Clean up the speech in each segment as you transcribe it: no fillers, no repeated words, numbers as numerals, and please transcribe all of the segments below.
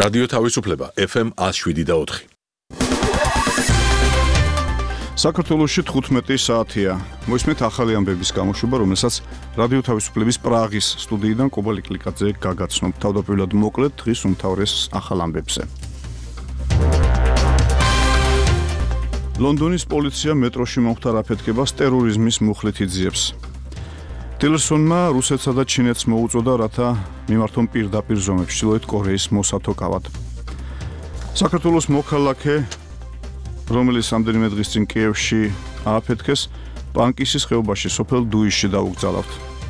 რადიო თავისუფლება FM 107.4. საქართველოში 15 საათია. მოისმენთ ახალი ამბების გამოშვება, რომელსაც რადიო თავისუფლების პრაღის სტუდიიდან კობა ლიკლიკაძე გაგაცნობ. თავდაპირველად მოკლედ დღის უმთავრეს ახალ ამბებზე. ლონდონის პოლიცია მეტროში მომხდარ აფეთქებას ტერორიზმის მუხლით იძიებს. ტილერსონმა რუსეთსა და ჩინეთს მოუწოდა, რათა მიმართონ პირდაპირ ზომებს ჩრდილოეთ კორეის მოსათოკავად. საქართველოს მოქალაქე, რომელიც რამდენიმე დღის წინ კიევში ააფეთქეს, პანკისის ხეობაში სოფელ დუისში დაუგზავნათ.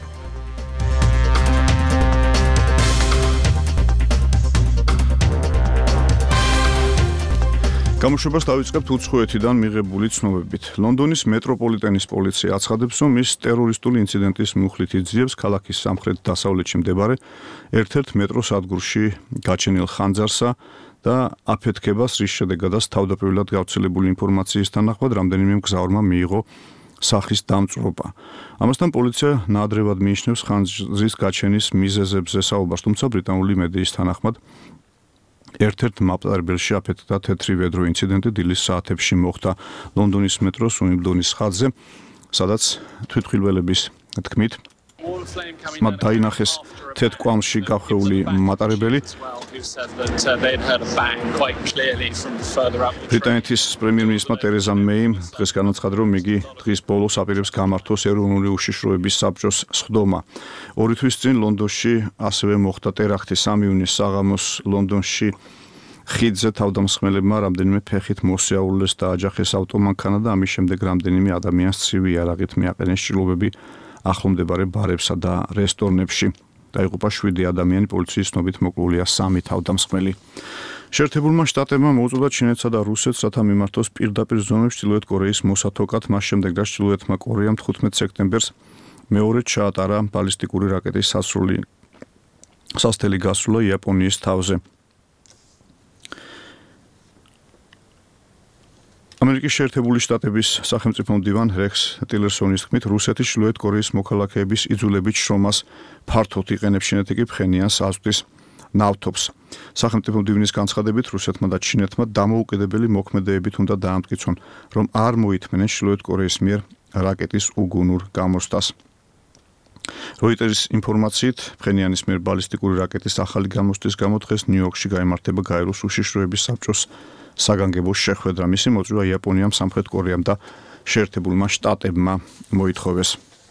გამოშვებას დავიწყებთ უცხოეთიდან მიღებული ცნობებით. ლონდონის მეტროპოლიტენის პოლიცია აცხადებს, რომ ის ტერორისტული ინციდენტის მუხლით იძიებს ქალაქის სამხრეთ-დასავლეთში მდებარე ერთ-ერთ მეტროსადგურში გაჩენილ ხანძარსა და აფეთქებას, რის შედეგადაც თავდაპირველად გავრცელებული ინფორმაციის თანახმად რამდენიმე მგზავრმა მიიღო სახის დამწვრობა. ამასთან პოლიცია ნაადრევად მიიჩნევს ხანძრის გაჩენის მიზეზებზე საუბარს, თუმცა ბრიტანული მედიის თანახმად ერთ-ერთ მაპარებელში აფეთქდა თეთრი ვედრო ინციდენტი დილის საათებში მოხდა ლონდონის მეტროს უიმბლდონის ხაზზე, სადაც თვითმხილველების თქმით მათ დაინახეს თეთრ-კვამლში გავხეული მატარებელი. ბრიტანეთის პრემიერ-მინისტრმა ტერეზა მეიმ დღეს განაცხადა, რომ იგი დღის ბოლოს აპირებს გამართოს ეროვნული უშიშროების საბჭოს სხდომა. 2 თვის წინ ლონდონში ასევე მოხდა ტერაქტი. 3 ივნისს საღამოს ლონდონში ხიდზე თავდამსხმელებმა რამდენიმე ფეხით მოსიარულეს და აჯახეს ავტომანქანა და ამის შემდეგ რამდენიმე ადამიანს ცივი იარაღით მიაყენეს ჭრილობები ახლო მდებარე ბარებსა და რესტორნებში. დაიღუპა 7 ადამიანი, პოლიციის ცნობით მოკლულია 3 თავდამსხმელი. შეერთებულმა შტატებმა მოუწოდა ჩინეთსა და რუსეთს, რათა მიმართოს პირდაპირ ზომებს ჩრდილოეთ კორეის მოსათოკად, მას შემდეგ რაც ჩრდილოეთმა კორეამ 15 სექტემბერს მეორედ ჩაატარა ბალისტიკური რაკეტის სასწრელი გასვლა იაპონიის თავზე. ამერიკის შეერთებული შტატების სახელმწიფო მდივან რექს ტილერსონის თქმით, რუსეთის ჩრდილოეთ კორეის მოქალაქეების იძულებით შრომას ფართოდ იყენებს ჩინეთი კი ფხენიანს აზვდის ნავთობს. სახელმწიფო მდივნის განცხადებით, რუსეთმა და ჩინეთმა დამოუკიდებელი მოქმედებებით უნდა დაამტკიცონ, რომ არ მოითმენენ ჩრდილოეთ კორეის მიერ რაკეტის უგუნურ გამოსვლას. როიტერის ინფორმაციით, ფხენიანის მიერ ბალისტიკური რაკეტის ახალი გამოსვლის გამო დღეს ნიუ-იორკში გაიმართება გაეროს უშიშროების საბჭოს საგანგებო შეხვედრა. მისი მოწვევა იაპონიამ, სამხრეთ კორეამ და შეერთებულმა შტატებმა მოითხოვეს.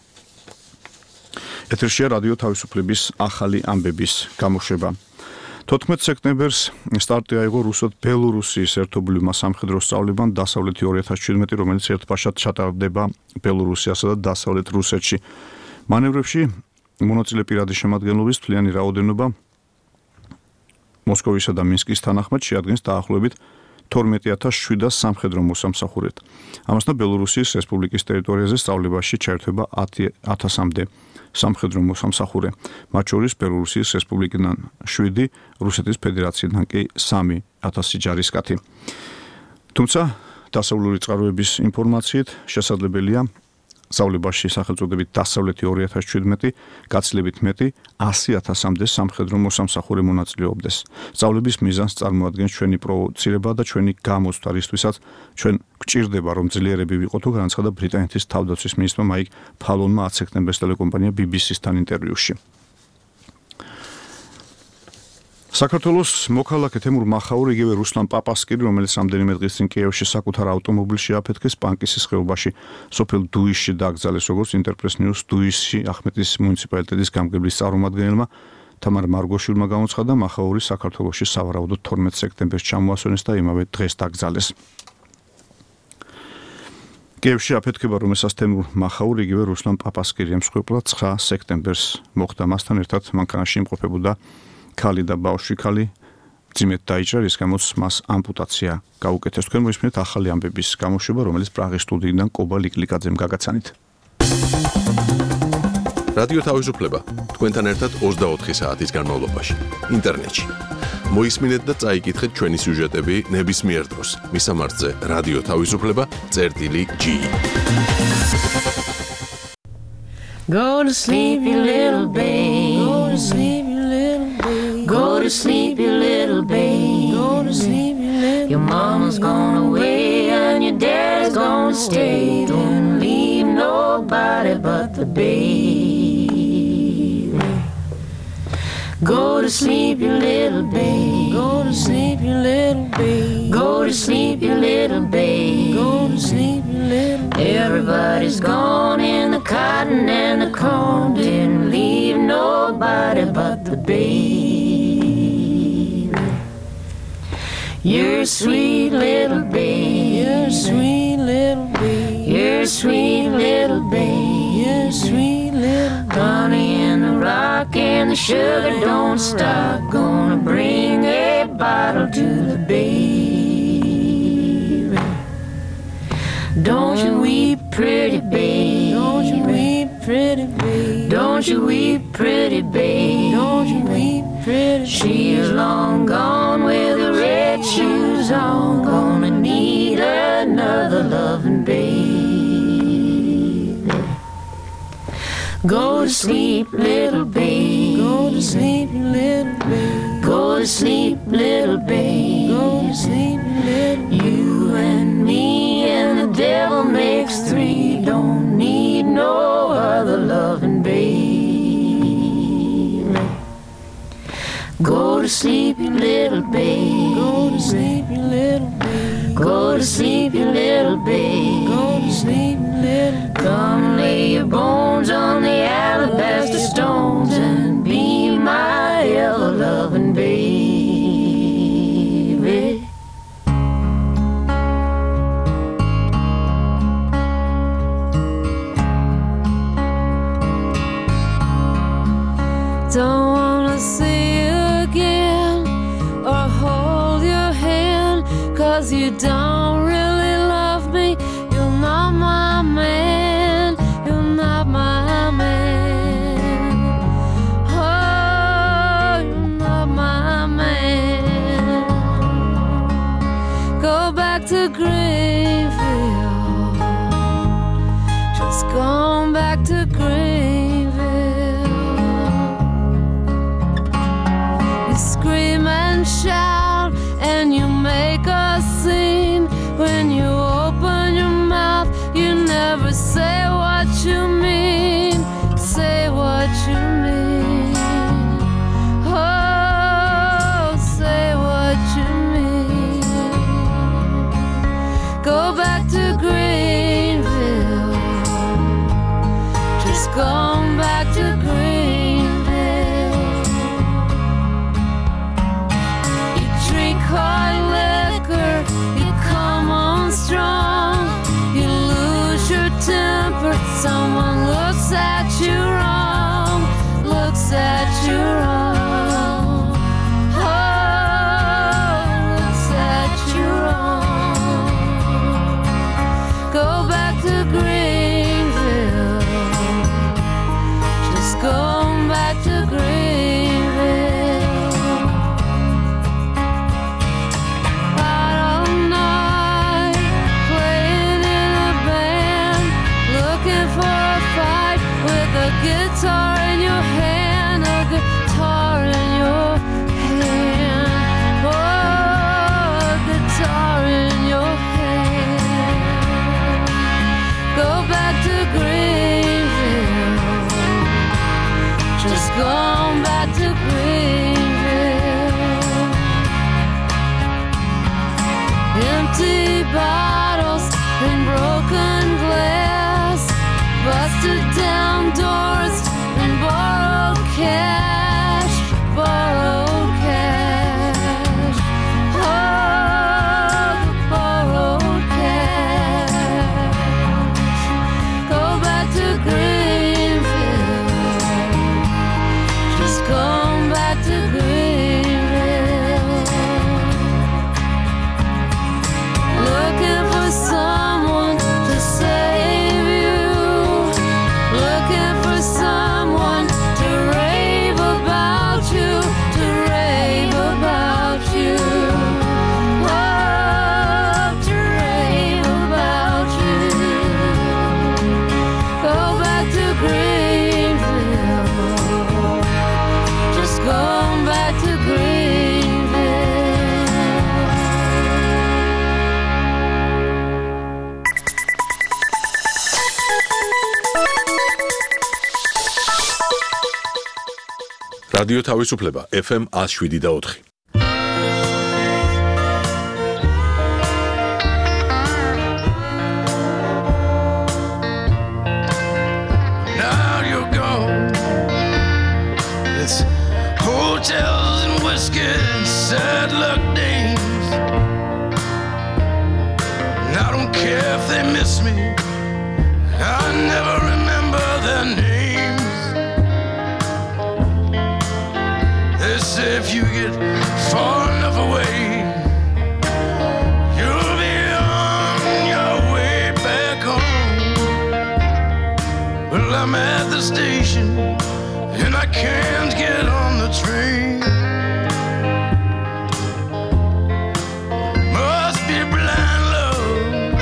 ეთერშია რადიო თავისუფლების ახალი ამბების გამოშვება. 14 სექტემბერს სტარტი აიღო რუსეთ-ბელორუსიის ერთობლივმა სამხედრო სწავლებამ დასავლეთი 2017, რომელიც ერთბაშად ჩატარდება ბელორუსიასა და დასავლეთ რუსეთში. მანევრებში მონაწილე პირადი შემადგენლობის მთლიანი რაოდენობა მოსკოვისა და მინსკის თანახმად შეადგენს დაახლოებით 12,700 სამხედრო მოსამსახურეთ. ამასთან ბელორუსიის რესპუბლიკის ტერიტორიაზე სწავლებაში ჩაერთვება 10,000-მდე სამხედრო მოსამსახურე. მათ შორის ბელორუსიის რესპუბლიკიდან 7, რუსეთის ფედერაციიდან კი 3,000 ჯარისკაცი. თუმცა დასავლური წყაროების ინფორმაციით შესაძლებელია სწავლებაში სახელწოდებით დასავლეთი 2017 გაცილებით მეტი 100,000-მდე სამხედრო მოსამსახურე მონაწილეობდეს. სწავლების მიზანს წარმოადგენს ჩვენი პროვოცირება და ჩვენი გამოცდა, რისთვისაც ჩვენ გვჭირდება, რომ ძლიერები ვიყოთ, თუ განაცხადა ბრიტანეთის თავდაცვის მინისტრმა მაიკ ფალონმა 10 სექტემბერს ტელეკომპანია BBC-სთან ინტერვიუში. საქართველოს მოქალაქე თემურ მახაური, იგივე რუსლან პაპასკირი, რომელიც რამდენიმე დღის წინ კიევში საკუთარ ავტომობილში აფეთქეს, პანკისის ხეობაში სოფელ დუისში დააკრძალეს, როგორც ინტერპრეს ნიუს დუისში ახმეტის მუნიციპალიტეტის გამგებლის წარმომადგენელმა თამარ მარგოშვილმა გამოცხადა, მახაური საქართველოში სავარაუდოდ 12 სექტემბერს ჩამოასვენეს და იმავე დღეს დაკრძალეს. კიევში აფეთქება, რომელსაც თემურ მახაური, იგივე რუსლან პაპასკირი ემსხვერპლა 9 სექტემბერს მოხდა. მასთან ერთად მანქანაში იმყოფებოდა ქალი და ბავშვი. ქალი მძიმედ დაიჭრა, რის გამოც მას ამპუტაცია გაუკეთეს. თქვენ მოისმენთ ახალი ამბების გამოშვება, რომელიც პრაღის სტუდიიდან კობა ლიკლიკაძემ გაგაცანით. რადიო თავისუფლება თქვენთან ერთად 24 საათის განმავლობაში ინტერნეტში. მოისმინეთ და წაიკითხეთ ჩვენი სიუჟეტები ნებისმიერ დროს. მისამართზე რადიო თავისუფლება.gi. Go to sleep, you little babe. Go to sleep, you little babe. Go to sleep, you little babe. mama's gone away and your dad's gonna stay. Don't leave nobody but the baby. Go to sleep, you little babe. Go to sleep, you little babe. Go to sleep, you little babe. Go to sleep, you little babe. Everybody's gone in the cotton and the corn. Didn't leave nobody but the baby. You're a sweet little babe. You're a sweet little babe. You're a sweet little babe. You're a sweet little babe. Honey in the rock and the sugar don't stop. Gonna bring a bottle to the baby. Don't you weep, pretty babe. Don't you weep, pretty babe. Don't you weep, pretty babe. Don't you weep, pretty babe. She is long gone with the red shoes on. Gonna need another loving baby. Go to sleep, little babe. Go to sleep, little babe. Go to sleep, little babe. Go to sleep, little babe. You and me and the devil makes three. Don't need no other loving babe. Go to sleep, you little babe. Go to sleep, you little babe. Go to sleep, you little babe. Go to sleep, you little babe. Come lay your bones on the alabaster stones and be my ever-loving baby. Don't wanna see you again or hold your hand, 'cause you don't really love me. You're not my man. You're not my man. Oh, you're not my man. Go back to Greenville. Just going back to Greenville. You scream and shout and you make a scene. When you open your mouth, you never say what you mean. Say what you mean. Oh, say what you mean. Go back to Greenville. Just going back to Greenville. You drink hard liquor, you come on strong. You lose your temper, someone looks at you wrong. Looks at you wrong. Oh, looks at you wrong. Go back to Greenville. Just going back to Greenville. Out all night, playing in a band, looking for a fight with a guitar in your hand, a guitar in your hand. Oh, a guitar in your hand. Go back to Greenville. Just going back to Greenville. Empty bottles and broken glass, busted down doors and borrowed cash. Borrowed cash. Oh, the borrowed cash. Go back to Greenville. Just going back to Greenville. Looking for someone to save you. Looking for someone to rave რადიო თავისუფლება FM 107.4. Now you're gone. It's hotels and whiskey and sad luck days. And I don't care if they miss me. I never remember their names. They say if you get far enough away, you'll be on your way back home. Well, I'm at the station and I can't get on the train. Must be blind love.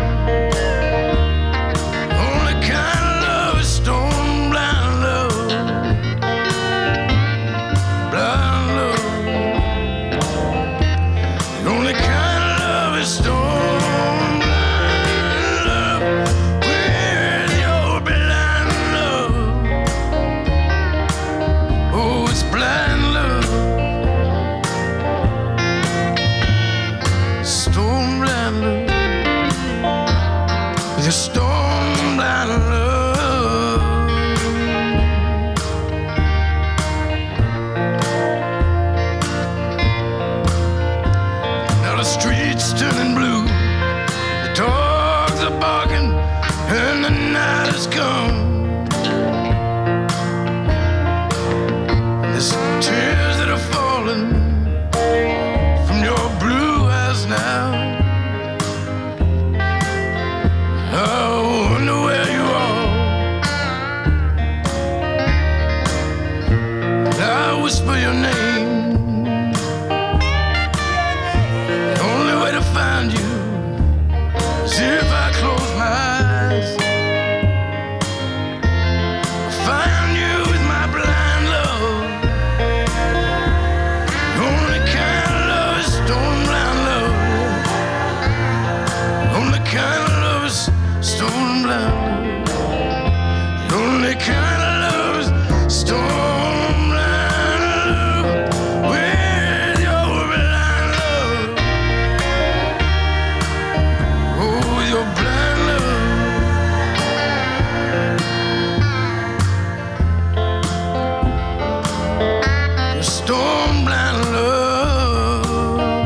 Only kind of love is stone blind love. Blind love. The only kind of love is stone blind love. With your blind love. Oh, it's blind love. Stone blind love. With your stone blind love. Now the streets turning blue, the dogs are barking, and the night has come. There's tears that are falling from your blue eyes now. I wonder where you are. I whisper your name. The only way to find you is if I close my eyes. Find you with my blind love. The only kind of love is stone blind love. The only kind of love is stone blind love. The only kind of love is stone blind love. With your blind love. Oh, with your blind love. Your stone blind love.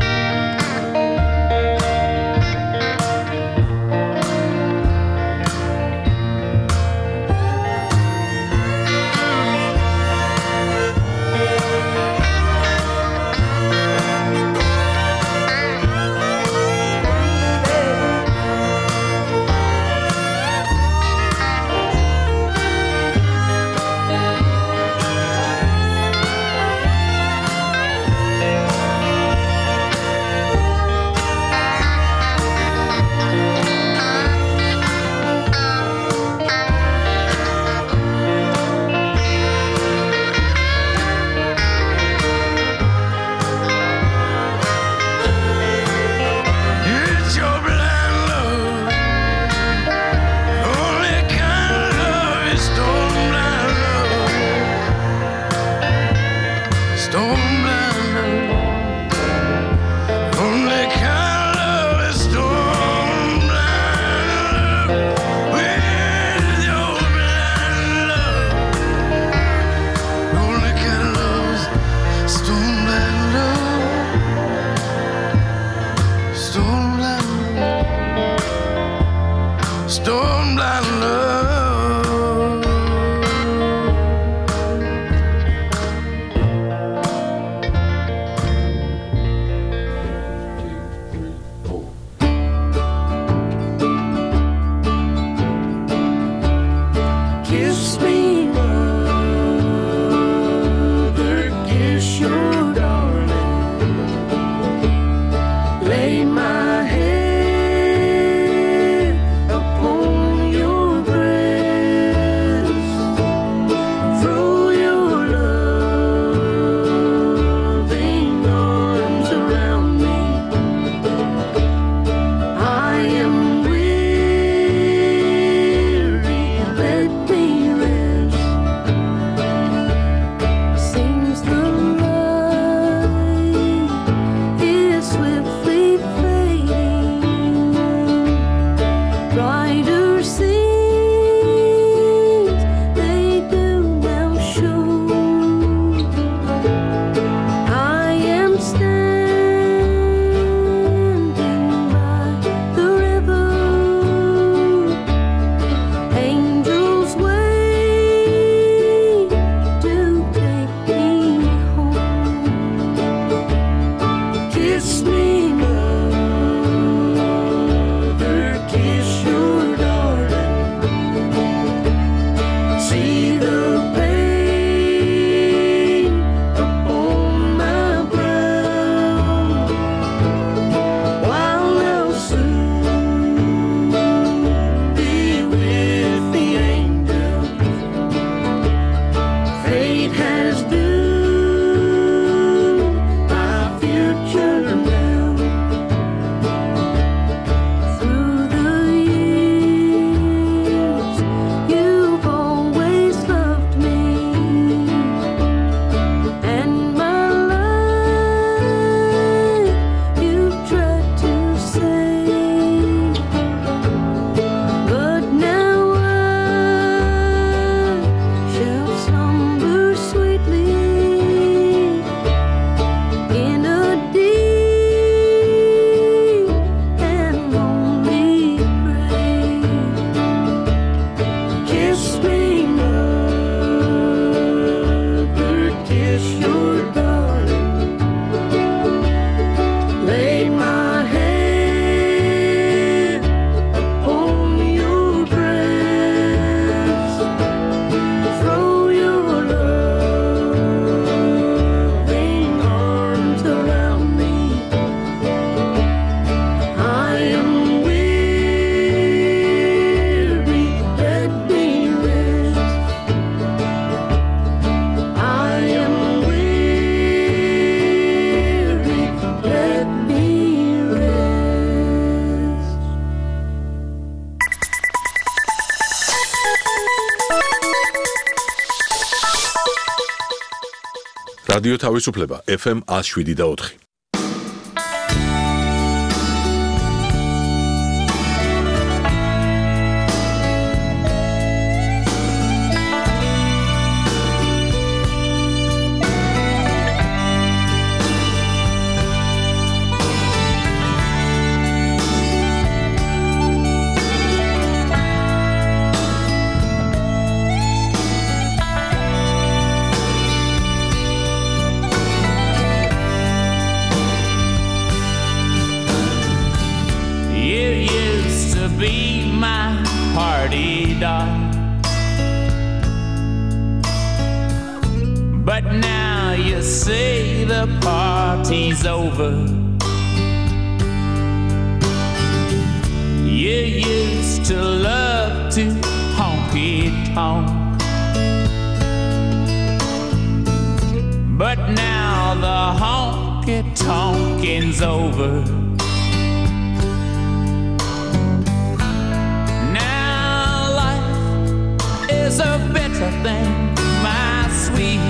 რადიო თავისუფლება FM 107.4. But now you say the party's over. You used to love to honky-tonk, but now the honky-tonking's over. Now life is a better thing, my sweet.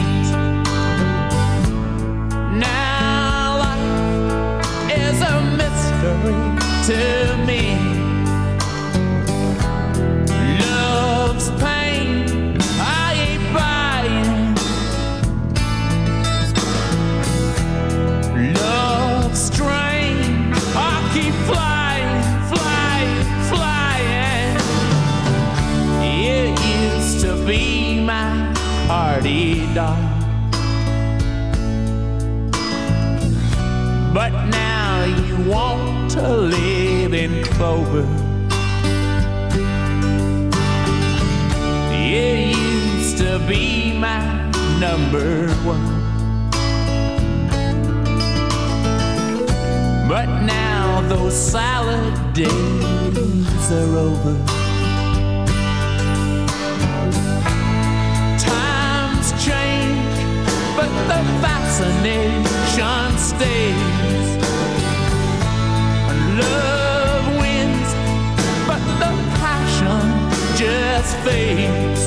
A mystery to me. Love's pain, I ain't buying. Love's strain, I keep flying, flying, flying. It used to be my party doll, but now you want to live in clover. You used to be my number one, but now those salad days are over. Times change, but the fascination stays. Love wins, but the passion just fades.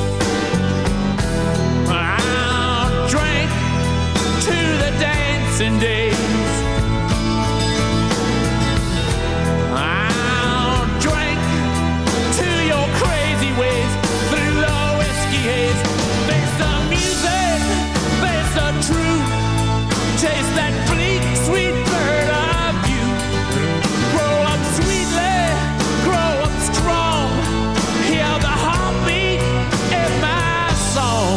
I'll drink to the dancing days. I'll drink to your crazy ways through the whiskey haze. Face the music, face the truth. Taste that bleak, sweet bird of you. Grow up sweetly, grow up strong. Hear the heartbeat in my song.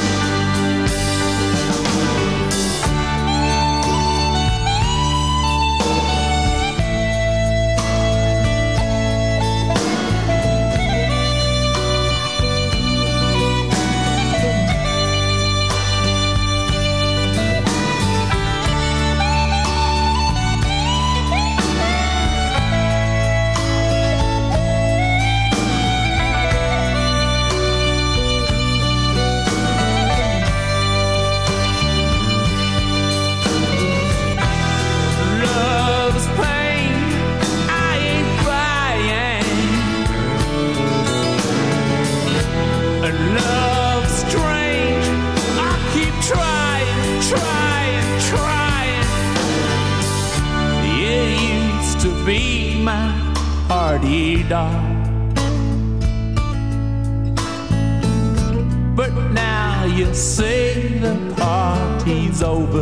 But now you say the party's over.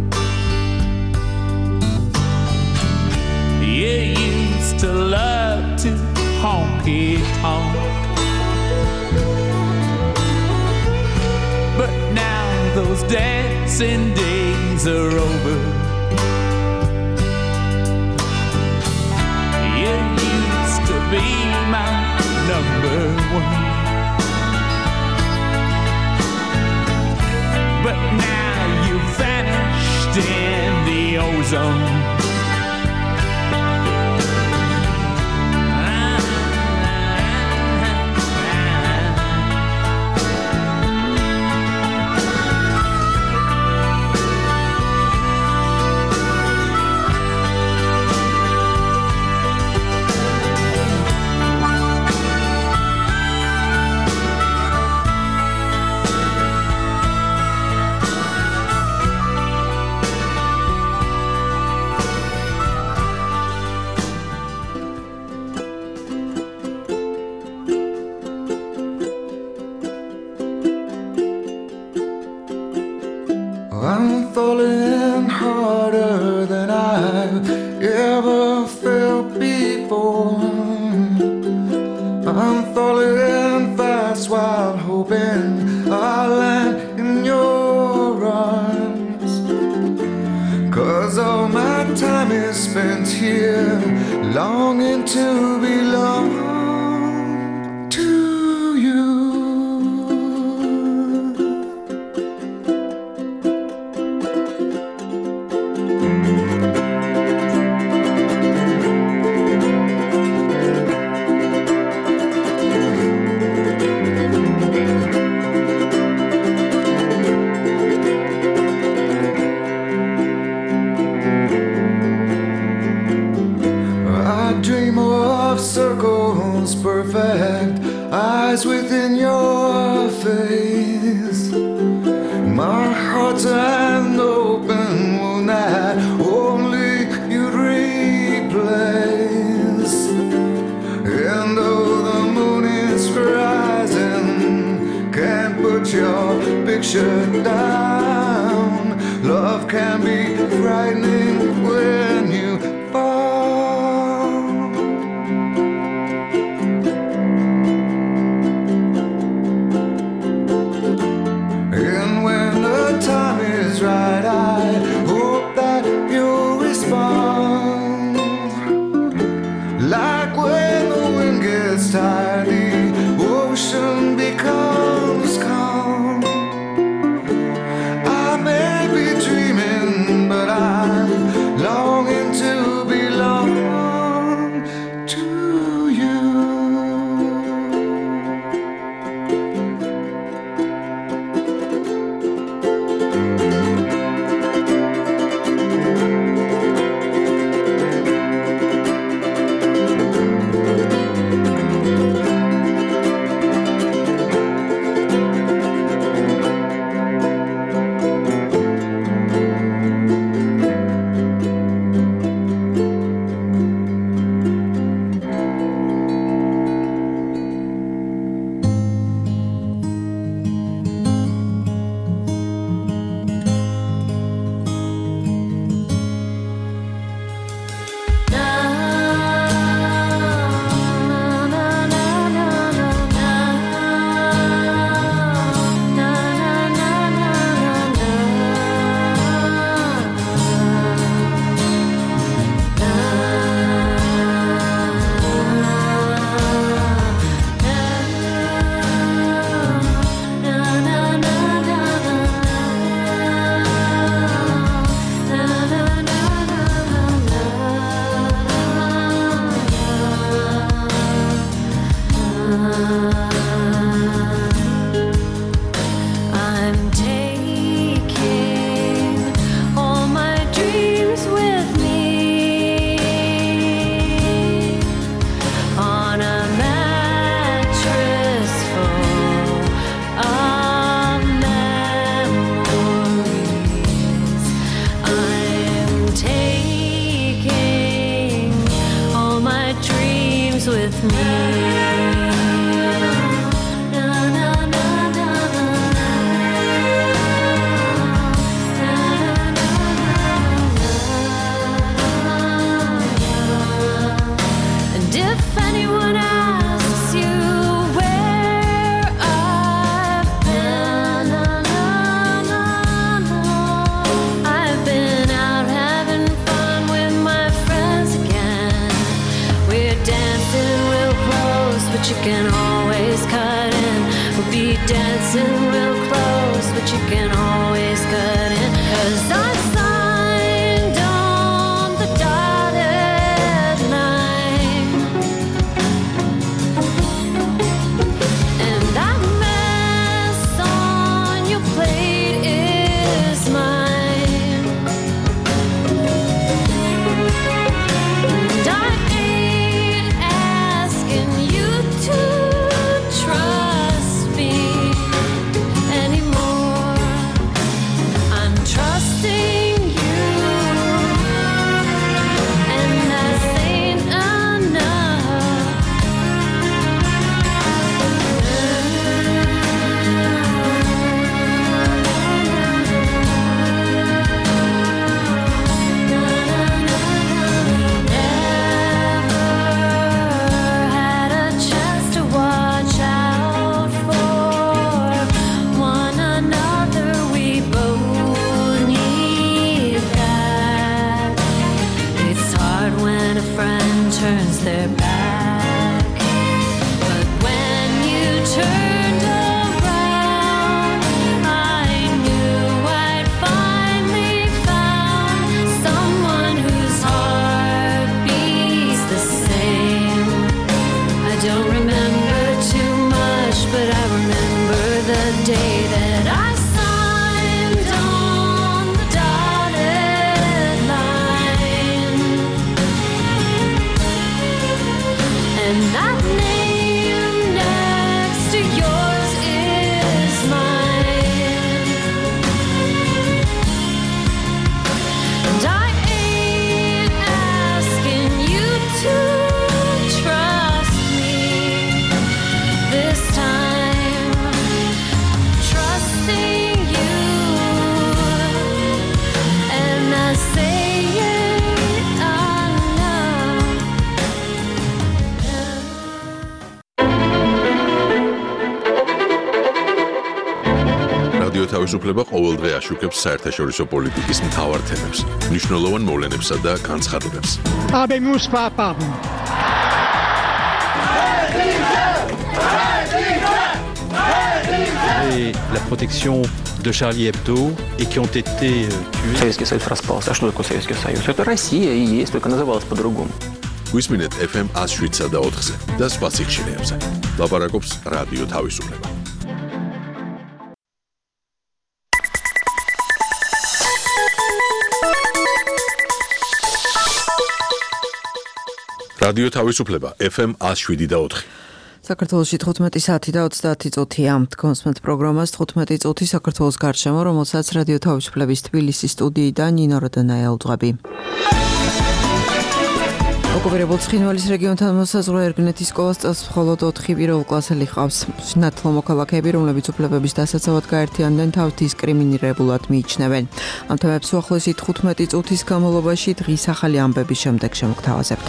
You used to love to honky-tonk, but now those dancing days are over. You used to be my number one, but now you vanished in the ozone. I'm falling harder than I've ever felt before. I'm falling fast while hoping I'll land in your arms. 'Cause all my time is spent here, longing to belong to you. Circles perfect, eyes within your face. My heart's an open wound that only you'd replace. And though the moon is rising, can't put your picture down. Love can be frightening when you fall. Right, I hope that you'll respond. Like when the wind gets tired, the ocean becomes calm. I may be dreaming, but I'm longing to belong to you. Trusting that I signed on the dotted line, and that name next to yours is mine. And I ain't asking you to trust me this time. I'm trusting you, and I say it enough. რადიო თავისუფლება ყოველდღე აშუქებს საერთაშორისო პოლიტიკის მთავარ თემებს, მნიშვნელოვან მოვლენებსა და განცხადებებს. Habemus papam. Et la protection de Charlie Hebdo et qui ont été tués. Советский Союз распался. А что такое Советский Союз? Это Россия и есть, только называлась по-другому. გვისმინეთ FM 107-ზე და 4-ზე და სხვა სიხშირეებზე. ლაპარაკობს რადიო თავისუფლება. რადიო თავისუფლება FM 107 და 4. საქართველოში 15 საათი და 30 წუთია. თქვენს პროგრამას 15 წუთი საქართველოს გარშემო, რომელსაც რადიო თავისუფლების თბილისის სტუდიიდან ნინო როდანაია უძღვები. ოკუპირებულ ცხინვალის რეგიონთან მოსაზღვრე ერგნეთის სკოლას წელს მხოლოდ 4 პირველ კლასელი ყავს. სინათლო მოქალაქეები, რომლებიც უფლებების დასაცავად გაერთიანდნენ, თავთ დისკრიმინირებულად მიიჩნევენ. ამ თემებს უახლოესი 15 წუთის განმავლობაში დღის ახალი ამბების შემდეგ შემოგთავაზებთ.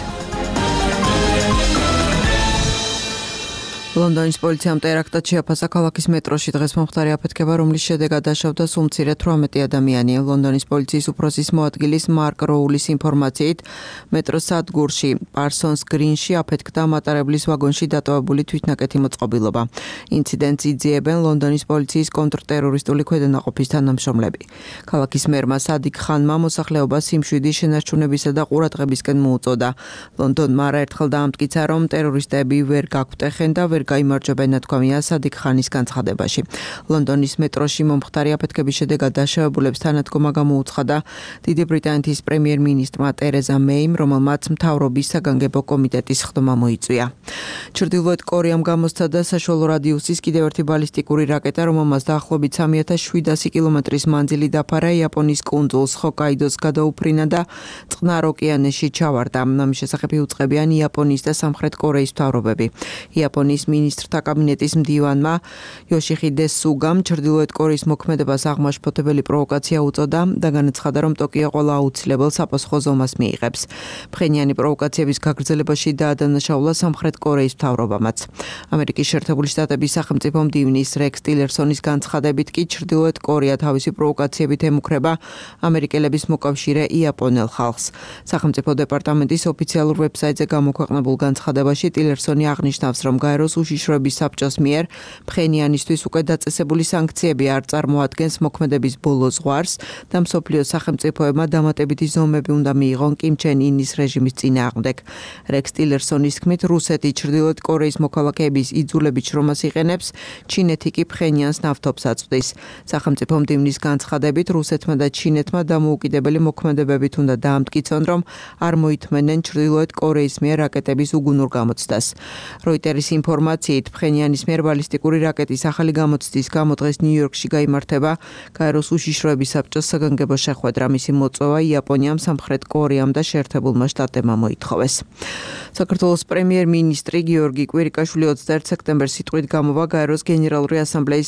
ლონდონის პოლიციამ ტერაქტად შეაფასა ქალაქის მეტროში დღეს მომხდარი აფეთქება, რომლის შედეგად დაშავდა სულ მცირე 18 ადამიანი. ლონდონის პოლიციის უფროსის მოადგილის მარკ როულის ინფორმაციით, მეტროს სადგურში პარსონს გრინში აფეთქდა მატარებლის ვაგონში დატოვებული თვითნაკეთი მოწყობილობა. ინციდენტს იძიებენ ლონდონის პოლიციის კონტრტერორისტული ქვედანაყოფის თანამშრომლები. ქალაქის მერმა სადიკ ხანმა მოსახლეობას სიმშვიდის შენარჩუნებისა და ყურადღებისკენ მოუწოდა. ლონდონმა არაერთხელ დაამტკიცა, რომ ტერორისტები ვერ გაგვტეხენ და ვერ გაიმარჯვებენ, ნათქვამია სადიკ ხანის განცხადებაში. ლონდონის მეტროში მომხდარი აფეთქების შედეგად დაშავებულებს თანადგომა გამოუცხადა დიდი ბრიტანეთის პრემიერ-მინისტრმა ტერეზა მეიმ, რომელმაც მთავრობის საგანგებო კომიტეტის ხდომა მოიწვია. ჩრდილოეთ კორეამ გამოსცადა საშუალო რადიუსის კიდევ ერთი ბალისტიკური რაკეტა, რომელმაც დაახლოებით 3700 კილომეტრის მანძილი დაფარა იაპონიის კუნძულს ჰოკაიდოს გადაუფრინა და წყნარ ოკეანეში ჩავარდა. ამის შესახებ იუწყებიან იაპონიის და სამხრეთ კორეის მთავრობები. იაპონიის მინისტრთა კაბინეტის მდივანმა იოშიხიდე სუგამ ჩრდილოეთ კორეის მოქმედებას აღმაშფოთებელი პროვოკაცია უწოდა და განაცხადა, რომ ტოკიო ყველა აუცილებელ საპასუხო ზომას მიიღებს. ფხენიანი პროვოკაციების გაგრძელებაში დაადანაშაულა სამხრეთ კორეის მთავრობამაც. ამერიკის შეერთებული შტატების სახელმწიფო მდივნის რექს ტილერსონის განცხადებით კი ჩრდილოეთ კორეა თავისი პროვოკაციებით ემუქრება ამერიკელების მოკავშირე იაპონელ ხალხს. სახელმწიფო დეპარტამენტის ოფიციალურ ვებსაიტზე გამოქვეყნებულ განცხადებაში ტილერსონი აღნიშნავს, რომ გაეროს უშიშროების საბჭოს მიერ ფხენიანისთვის უკვე დაწესებული სანქციები არ წარმოადგენს მოქმედების ბოლო ზღვარს და მსოფლიოს სახელმწიფოებმა დამატებითი ზომები უნდა მიიღონ კიმ ჩენ ინის რეჟიმის წინააღმდეგ. რექს ტილერსონის თქმით, რუსეთი ჩრდილოეთ კორეის მოქალაქეების იძულებით შრომას იყენებს, ჩინეთი კი ფხენიანს ნავთობს აწვდის. სახელმწიფო მდივნის განცხადებით, რუსეთმა და ჩინეთმა დამოუკიდებელი მოქმედებებით უნდა დაამტკიცონ, რომ არ მოითმენენ ჩრდილოეთ კორეის მიერ რაკეტების უგუნურ გამოცდას. როიტერის ინფორმაციით, ფხენიანის მიერ ბალისტიკური რაკეტის ახალი გამოცდის გამო დღეს ნიუ-იორკში გაიმართება გაეროს უშიშროების საბჭოს საგანგებო შეხვედრა. მისი მოწვევა იაპონიამ, სამხრეთ კორეამ და შეერთებულმა შტატებმა მოითხოვეს. საქართველოს პრემიერ-მინისტრი გიორგი კვირიკაშვილი 21 სექტემბერს სიტყვით გამოვა გაეროს გენერალური ასამბლეის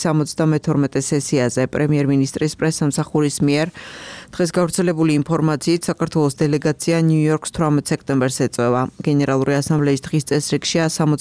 72 სესიაზე. პრემიერ-მინისტრის პრესსამსახურის მიერ დღეს გავრცელებული ინფორმაციით, საქართველოს დელეგაცია ნიუ-იორკს 18 სექტემბერს ეწევა. გენერალური ასამბლეის დღის წესრიგში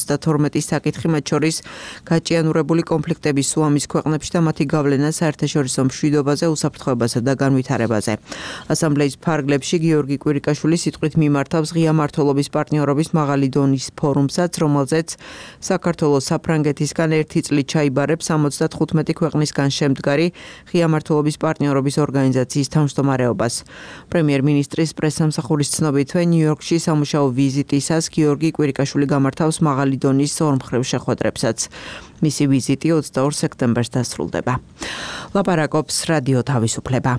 72 საკითხი, მათ შორის გაჭიანურებული კონფლიქტების სუამის ქვეყნებში და მათი გავლენა საერთაშორისო მშვიდობაზე, უსაფრთხოებასა და განვითარებაზე. ასამბლეის ფარგლებში გიორგი კვირიკაშვილი სიტყვით მიმართავს ღია მმართველობის პარტნიორობის მაღალი დონის ფორუმსაც, რომელზეც საქართველოს საფრანგეთისგან ერთი წლით ჩაიბარებს 75 ქვეყნისგან შემდგარი ღია მმართველობის პარტნიორობის ორგანიზაციის თავმჯდომარეობას. პრემიერ-მინისტრის პრესსამსახურის ცნობითვე, ნიუ-იორკში სამუშაო ვიზიტისას გიორგი კვირიკაშვილი გამართავს მაღალი დონის ორმხრივ მხრივ შეხვედრებსაც. მისი ვიზიტი 22 სექტემბერს დასრულდება. ლაპარაკობს რადიო თავისუფლება.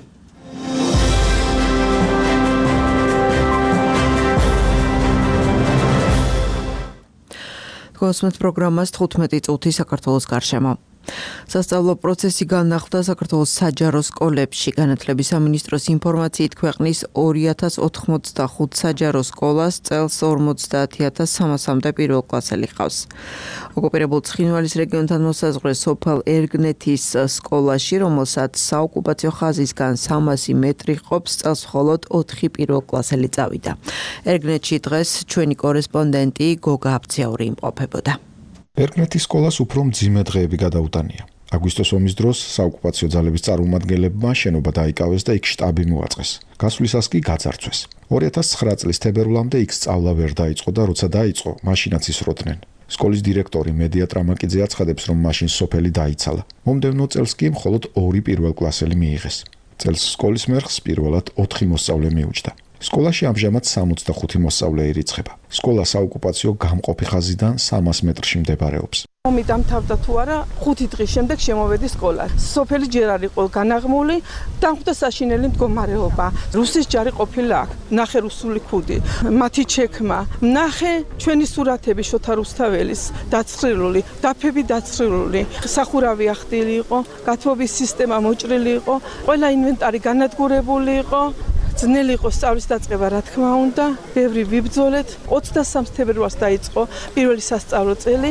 კოსმეთ პროგრამას 15 წუთი საქართველოს გარშემო. სასწავლო პროცესი განახლდა საქართველოს საჯარო სკოლებში. განათლების სამინისტროს ინფორმაციით ქვეყნის 2085 საჯარო სკოლას წელს 50300-მდე პირველკლასელი ჰყავს. ოკუპირებულ ცხინვალის რეგიონთან მოსაზღვრე სოფელ ერგნეთის სკოლაში, რომელსაც საოკუპაციო ხაზისგან 300 მეტრი ყოფს, წელს მხოლოდ 4 პირველკლასელი წავიდა. ერგნეთში დღეს ჩვენი კორესპონდენტი გოგა აბციური იმყოფებოდა. ერგნეთის სკოლას უფრო მძიმე დღეები გადაუტანია. აგვისტოს ომის დროს საოკუპაციო ძალების წარმომადგენლებმა შენობა დაიკავეს და იქ შტაბი მოაწყეს. გასვლისას კი გაძარცვეს. 2009 წლის თებერვლამდე იქ სწავლა ვერ დაიწყო და როცა დაიწყო, მაშინაც ისროდნენ. სკოლის დირექტორი მედია ტრამაკიძე აცხადებს, რომ მაშინ სოფელი დაიცალა. მომდევნო წელს კი მხოლოდ 2 პირველკლასელი მიიღეს. წელს სკოლის მერხს პირველად 4 მოსწავლე მიუჯდა. სკოლაში ამჟამად 65 მოსწავლე ირიცხება. სკოლა საოკუპაციო გამყოფი ხაზიდან 300 მეტრში მდებარეობს. ომი დამთავრდა თუ არა, 5 დღის შემდეგ შემოვედი სკოლა. სოფელი ჯერ არ იყო განაღმული, დამხვდა საშინელი მდგომარეობა. რუსის ჯარი ყოფილა აქ, ნახე რუსული ქუდი, მათი ჩექმა, ნახე ჩვენი სურათები შოთა რუსთაველის დაცხრილული, დაფები დაცხრილული, სახურავი ახდილი იყო, გათბობის სისტემა მოჭრილი იყო, ყველა ინვენტარი განადგურებული იყო. ძნელი იყო სწავლის დაწყება, რა თქმა უნდა, ბევრი ვიბრძოლეთ. 23 თებერვალს დაიწყო პირველი სასწავლო წელი